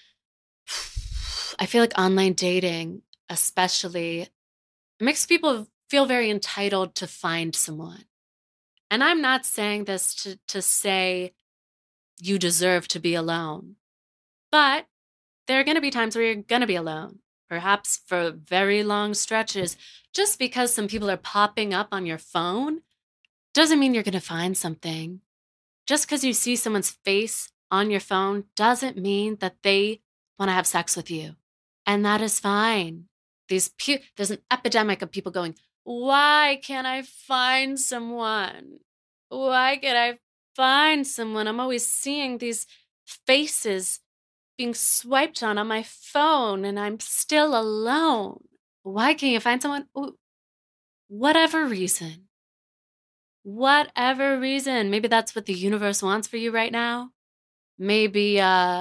feel like online dating, especially, makes people feel very entitled to find someone. And I'm not saying this to say you deserve to be alone, but there are going to be times where you're going to be alone, perhaps for very long stretches. Just because some people are popping up on your phone doesn't mean you're going to find something. Just because you see someone's face on your phone doesn't mean that they want to have sex with you. And that is fine. There's an epidemic of people going, why can't I find someone? Why can't I find someone? I'm always seeing these faces being swiped on my phone and I'm still alone. Why can't you find someone? Whatever reason. Whatever reason. Maybe that's what the universe wants for you right now. Maybe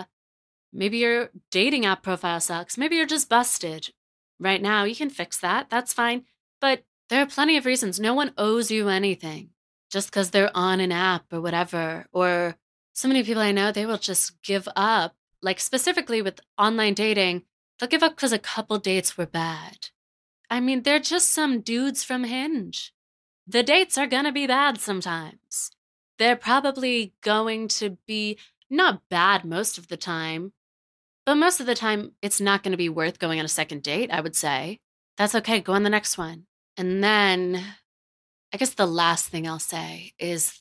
your dating app profile sucks. Maybe you're just busted. Right now, you can fix that. That's fine. But there are plenty of reasons. No one owes you anything just because they're on an app or whatever. Or so many people I know, they will just give up. Like specifically with online dating, they'll give up because a couple dates were bad. I mean, they're just some dudes from Hinge. The dates are going to be bad sometimes. They're probably going to be not bad most of the time, but most of the time it's not going to be worth going on a second date, I would say. That's okay. Go on the next one. And then I guess the last thing I'll say is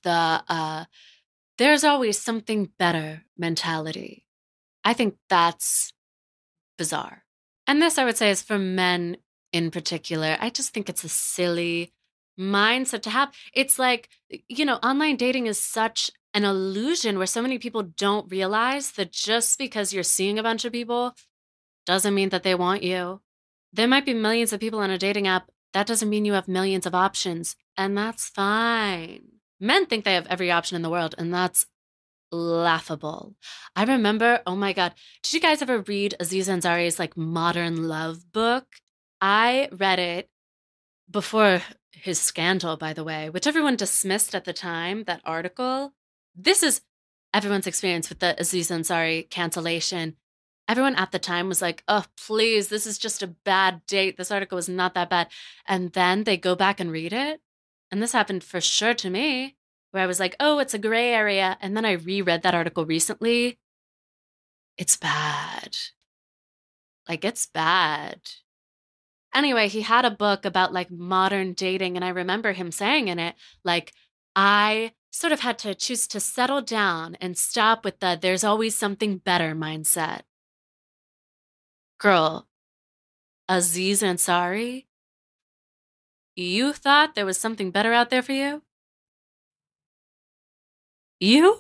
there's always something better mentality. I think that's bizarre. And this, I would say, is for men in particular. I just think it's a silly mindset to have. It's like, online dating is such an illusion where so many people don't realize that just because you're seeing a bunch of people doesn't mean that they want you. There might be millions of people on a dating app. That doesn't mean you have millions of options. And that's fine. Men think they have every option in the world, and that's laughable. I remember, oh my God, did you guys ever read Aziz Ansari's Modern Love book? I read it before his scandal, by the way, which everyone dismissed at the time, that article. This is everyone's experience with the Aziz Ansari cancellation. Everyone at the time was like, oh, please, this is just a bad date. This article was not that bad. And then they go back and read it. And this happened for sure to me, where I was like, oh, it's a gray area. And then I reread that article recently. It's bad. It's bad. Anyway, he had a book about modern dating. And I remember him saying in it, I sort of had to choose to settle down and stop with the there's always something better mindset. Girl, Aziz Ansari, you thought there was something better out there for you? You?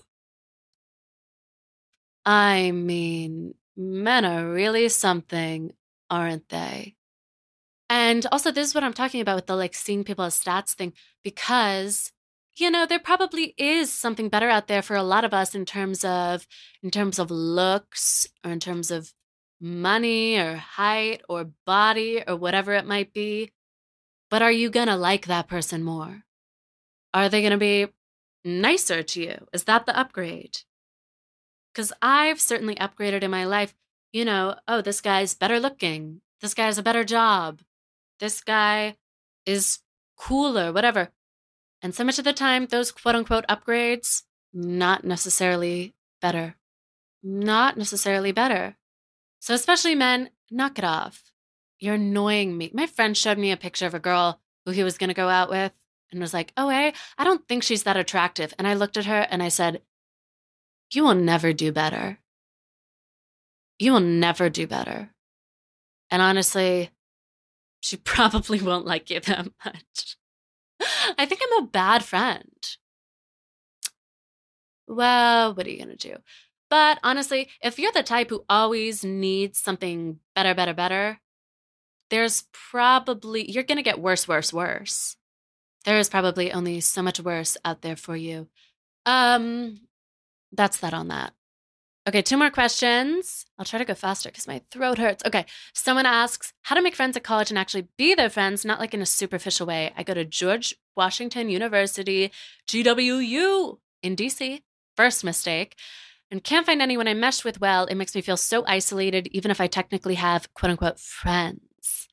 I mean, men are really something, aren't they? And also, this is what I'm talking about with the seeing people as stats thing, because, there probably is something better out there for a lot of us in terms of looks, or in terms of money or height or body or whatever it might be. But are you going to like that person more? Are they going to be nicer to you? Is that the upgrade? Because I've certainly upgraded in my life. Oh, this guy's better looking. This guy has a better job. This guy is cooler, whatever. And so much of the time, those quote unquote upgrades, not necessarily better. Not necessarily better. So especially men, knock it off. You're annoying me. My friend showed me a picture of a girl who he was going to go out with and was like, oh, hey, I don't think she's that attractive. And I looked at her and I said, you will never do better. You will never do better. And honestly, she probably won't like you that much. I think I'm a bad friend. Well, what are you going to do? But honestly, if you're the type who always needs something better, better, better, there's probably, you're going to get worse, worse, worse. There is probably only so much worse out there for you. That's that on that. Okay, 2 more questions. I'll try to go faster because my throat hurts. Okay, someone asks, how to make friends at college and actually be their friends, not like in a superficial way. I go to George Washington University, GWU, in DC. First mistake. And can't find anyone I mesh with well. It makes me feel so isolated, even if I technically have quote unquote friends.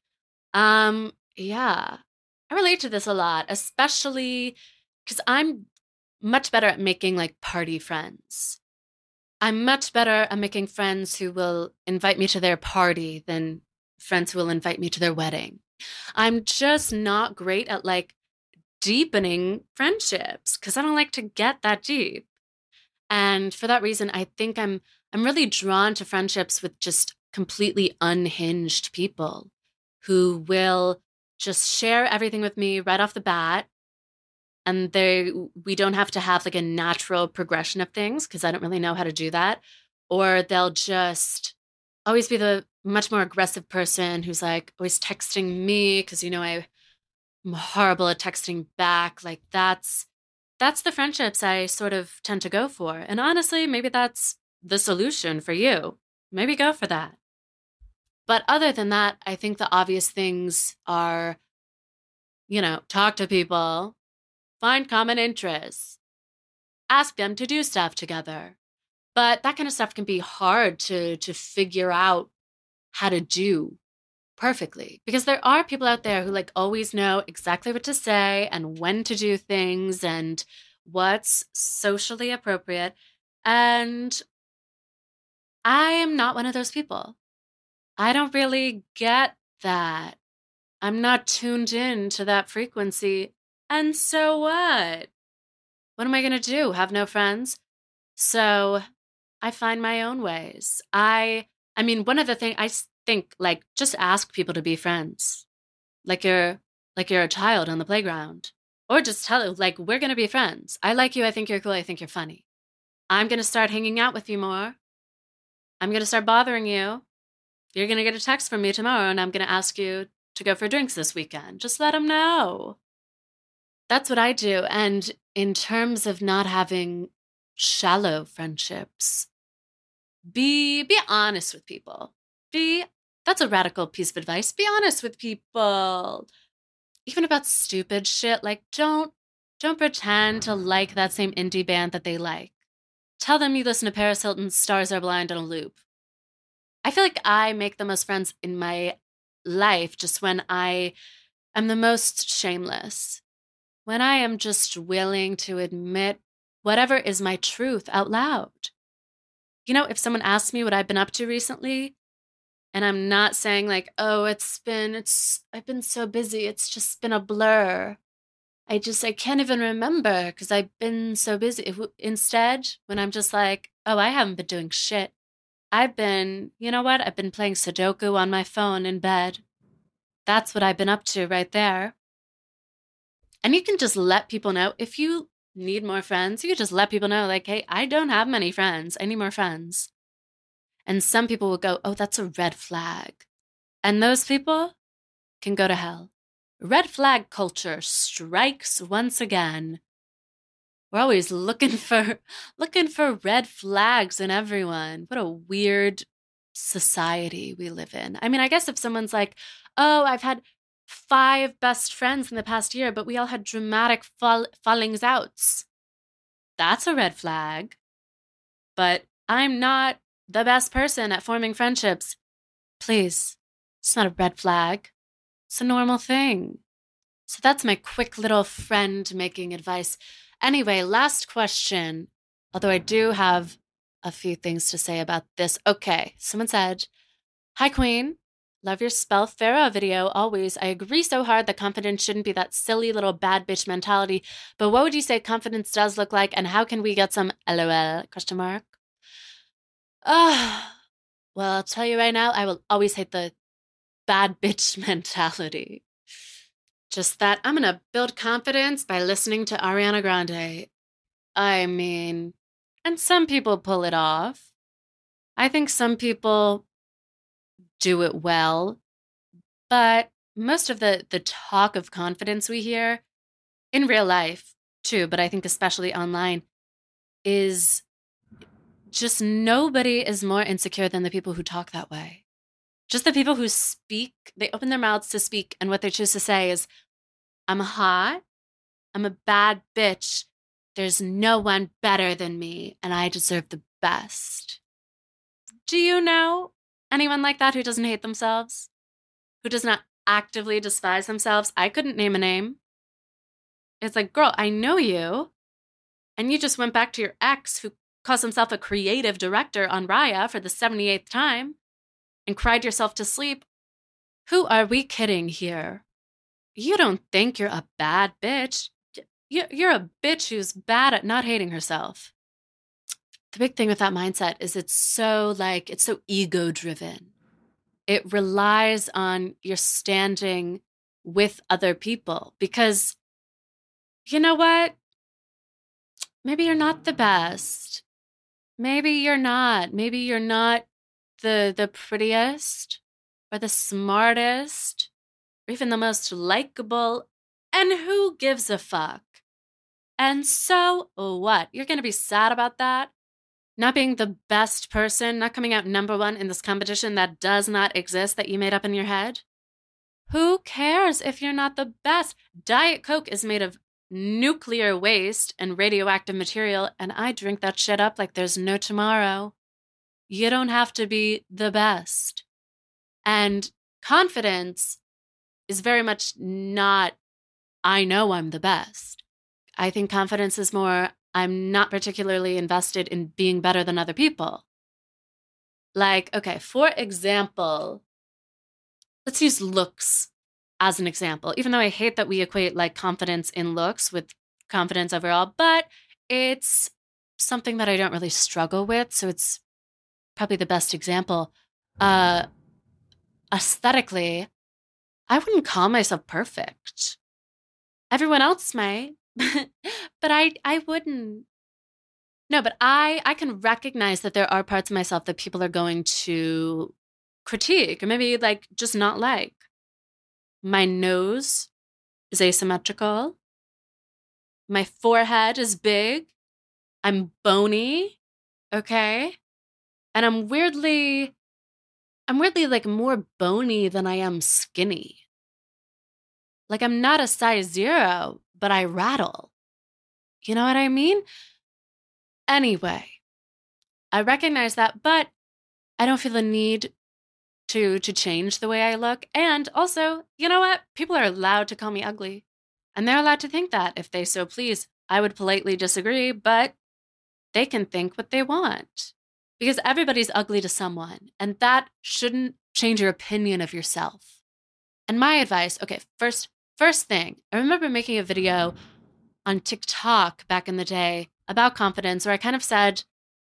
Yeah, I relate to this a lot, especially because I'm much better at making like party friends. I'm much better at making friends who will invite me to their party than friends who will invite me to their wedding. I'm just not great at like deepening friendships because I don't like to get that deep. And for that reason, I think I'm really drawn to friendships with just completely unhinged people who will just share everything with me right off the bat. And we don't have to have like a natural progression of things because I don't really know how to do that. Or they'll just always be the much more aggressive person who's like always texting me because, I'm horrible at texting back. Like that's the friendships I sort of tend to go for. And honestly, maybe that's the solution for you. Maybe go for that. But other than that, I think the obvious things are, talk to people, find common interests, ask them to do stuff together. But that kind of stuff can be hard to figure out how to do perfectly because there are people out there who like always know exactly what to say and when to do things and what's socially appropriate. And I am not one of those people. I don't really get that. I'm not tuned in to that frequency. And so what? What am I going to do? Have no friends? So I find my own ways. I mean, one of the things I think, like, just ask people to be friends. Like you're a child on the playground. Or just tell it, like, we're going to be friends. I like you. I think you're cool. I think you're funny. I'm going to start hanging out with you more. I'm going to start bothering you. You're going to get a text from me tomorrow, and I'm going to ask you to go for drinks this weekend. Just let them know. That's what I do. And in terms of not having shallow friendships, be honest with people. That's a radical piece of advice. Be honest with people. Even about stupid shit. Like, don't pretend to like that same indie band that they like. Tell them you listen to Paris Hilton's Stars Are Blind on a loop. I feel like I make the most friends in my life just when I am the most shameless. When I am just willing to admit whatever is my truth out loud. If someone asks me what I've been up to recently, and I'm not saying like, oh, I've been so busy. It's just been a blur. I can't even remember because I've been so busy. Instead, when I'm just like, oh, I haven't been doing shit. I've been playing Sudoku on my phone in bed. That's what I've been up to right there. And you can just let people know if you need more friends. You can just let people know like, hey, I don't have many friends. I need more friends. And some people will go, oh, that's a red flag. And those people can go to hell. Red flag culture strikes once again. We're always looking for red flags in everyone. What a weird society we live in. I mean, I guess if someone's like, oh, I've had 5 best friends in the past year, but we all had dramatic fallings outs. That's a red flag. But I'm not the best person at forming friendships. Please, it's not a red flag. It's a normal thing. So that's my quick little friend making advice. Anyway, last question. Although I do have a few things to say about this. Okay, someone said, "Hi, Queen. Love your Spell Pharaoh video always. I agree so hard that confidence shouldn't be that silly little bad bitch mentality. But what would you say confidence does look like, and how can we get some LOL? Question mark. Well, I'll tell you right now, I will always hate the bad bitch mentality. Just that I'm going to build confidence by listening to Ariana Grande. I mean, and some people pull it off. I think some people do it well, but most of the talk of confidence we hear in real life too, but I think especially online, is just nobody is more insecure than the people who talk that way. Just the people who speak, they open their mouths to speak, and what they choose to say is, I'm hot, I'm a bad bitch, there's no one better than me, and I deserve the best. Do you know anyone like that who doesn't hate themselves? Who does not actively despise themselves? I couldn't name a name. It's like, girl, I know you, and you just went back to your ex who calls himself a creative director on Raya for the 78th time and cried yourself to sleep. Who are we kidding here? You don't think you're a bad bitch. You're a bitch who's bad at not hating herself. The big thing with that mindset is it's so ego driven. It relies on your standing with other people because you know what? Maybe you're not the best. Maybe you're not. Maybe you're not the prettiest or the smartest or even the most likable. And who gives a fuck? And so what? You're going to be sad about that? Not being the best person, not coming out number one in this competition that does not exist that you made up in your head? Who cares if you're not the best? Diet Coke is made of nuclear waste and radioactive material, and I drink that shit up like there's no tomorrow. You don't have to be the best. And confidence is very much not, I know I'm the best. I think confidence is more, I'm not particularly invested in being better than other people. Like, okay, for example, let's use looks as an example, even though I hate that we equate like confidence in looks with confidence overall, but it's something that I don't really struggle with. So it's probably the best example. Aesthetically, I wouldn't call myself perfect. Everyone else might, but I wouldn't. No, but I can recognize that there are parts of myself that people are going to critique or maybe like just not like. My nose is asymmetrical. My forehead is big. I'm bony. Okay. And I'm weirdly like more bony than I am skinny. Like I'm not a size 0, but I rattle. You know what I mean? Anyway, I recognize that, but I don't feel the need to change the way I look. And also, you know what? People are allowed to call me ugly. And they're allowed to think that if they so please. I would politely disagree, but they can think what they want. Because everybody's ugly to someone. And that shouldn't change your opinion of yourself. And my advice, okay, first thing, I remember making a video on TikTok back in the day about confidence where I kind of said,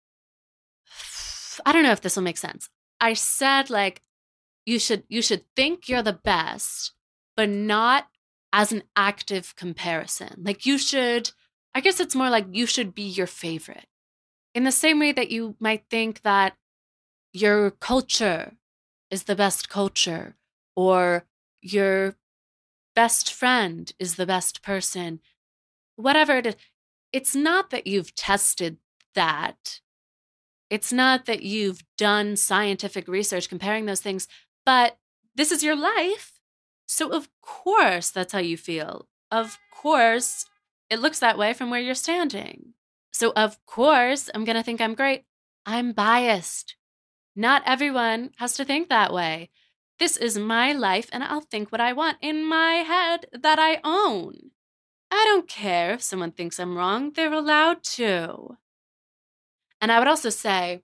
I don't know if this will make sense. I said like, you should think you're the best, but not as an active comparison. Like you should, I guess it's more like you should be your favorite. In the same way that you might think that your culture is the best culture or your best friend is the best person, whatever it is. It's not that you've tested that. It's not that you've done scientific research comparing those things, but this is your life. So of course, that's how you feel. Of course, it looks that way from where you're standing. So of course, I'm going to think I'm great. I'm biased. Not everyone has to think that way. This is my life, and I'll think what I want in my head that I own. I don't care if someone thinks I'm wrong. They're allowed to. And I would also say,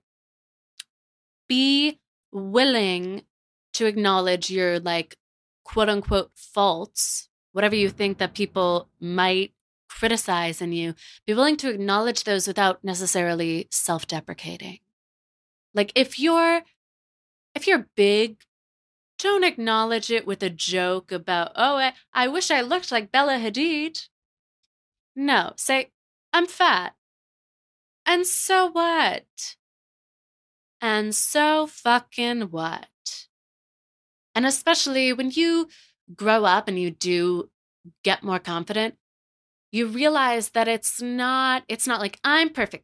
be willing to acknowledge your, like, quote unquote faults, whatever you think that people might criticize in you. Be willing to acknowledge those without necessarily self-deprecating. Like, if you're big, don't acknowledge it with a joke about, oh, I wish I looked like Bella Hadid. No, say, I'm fat. And so what? And so fucking what? And especially when you grow up and you do get more confident, you realize that it's not like I'm perfect.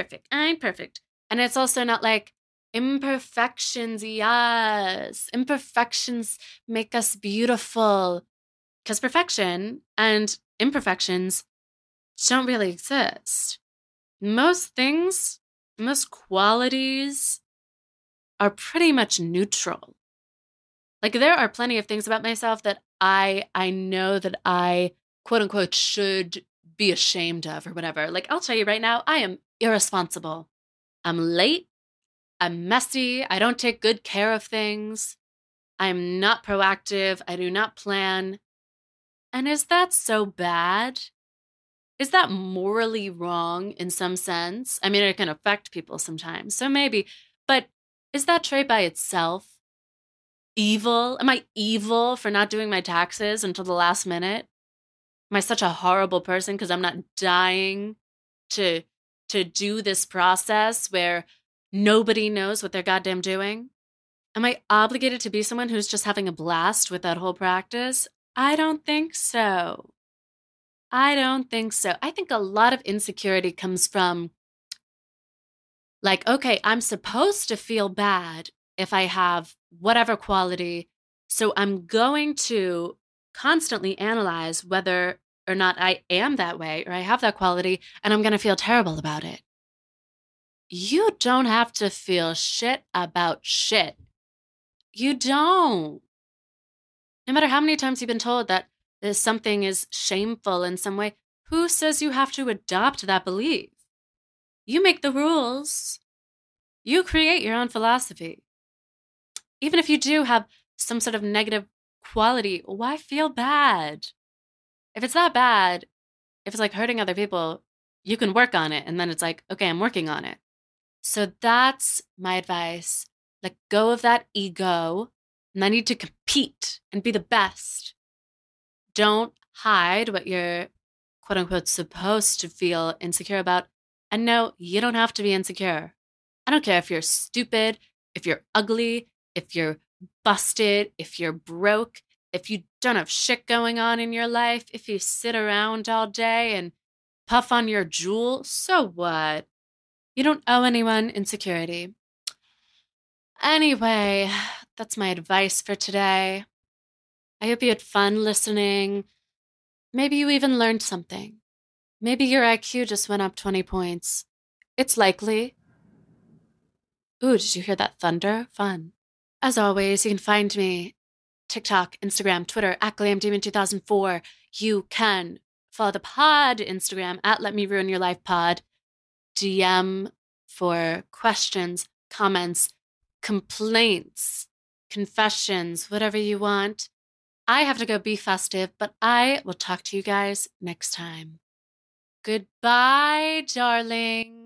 And it's also not like imperfections. Yes, imperfections make us beautiful, because perfection and imperfections don't really exist. Most things, most qualities are pretty much neutral. Like, there are plenty of things about myself that I know that I, quote unquote, should be ashamed of or whatever. Like, I'll tell you right now, I am irresponsible. I'm late. I'm messy. I don't take good care of things. I'm not proactive. I do not plan. And is that so bad? Is that morally wrong in some sense? I mean, it can affect people sometimes, so maybe. But is that trait by itself evil? Am I evil for not doing my taxes until the last minute? Am I such a horrible person because I'm not dying to do this process where nobody knows what they're goddamn doing? Am I obligated to be someone who's just having a blast with that whole practice? I don't think so. I think a lot of insecurity comes from, like, okay, I'm supposed to feel bad if I have whatever quality, so I'm going to constantly analyze whether or not I am that way or I have that quality, and I'm going to feel terrible about it. You don't have to feel shit about shit. You don't. No matter how many times you've been told that something is shameful in some way, who says you have to adopt that belief? You make the rules. You create your own philosophy. Even if you do have some sort of negative quality, why feel bad? If it's that bad, if it's like hurting other people, you can work on it. And then it's like, okay, I'm working on it. So that's my advice. Let go of that ego. And I need to compete and be the best. Don't hide what you're, quote unquote, supposed to feel insecure about. And no, you don't have to be insecure. I don't care if you're stupid, if you're ugly, if you're busted, if you're broke, if you don't have shit going on in your life, if you sit around all day and puff on your Juul, so what? You don't owe anyone insecurity. Anyway, that's my advice for today. I hope you had fun listening. Maybe you even learned something. Maybe your IQ just went up 20 points. It's likely. Ooh, did you hear that thunder? Fun. As always, you can find me TikTok, Instagram, Twitter, at GlamDemon2004. You can follow the pod Instagram at Let Me Ruin Your Life Pod. DM for questions, comments, complaints, confessions, whatever you want. I have to go be festive, but I will talk to you guys next time. Goodbye, darling.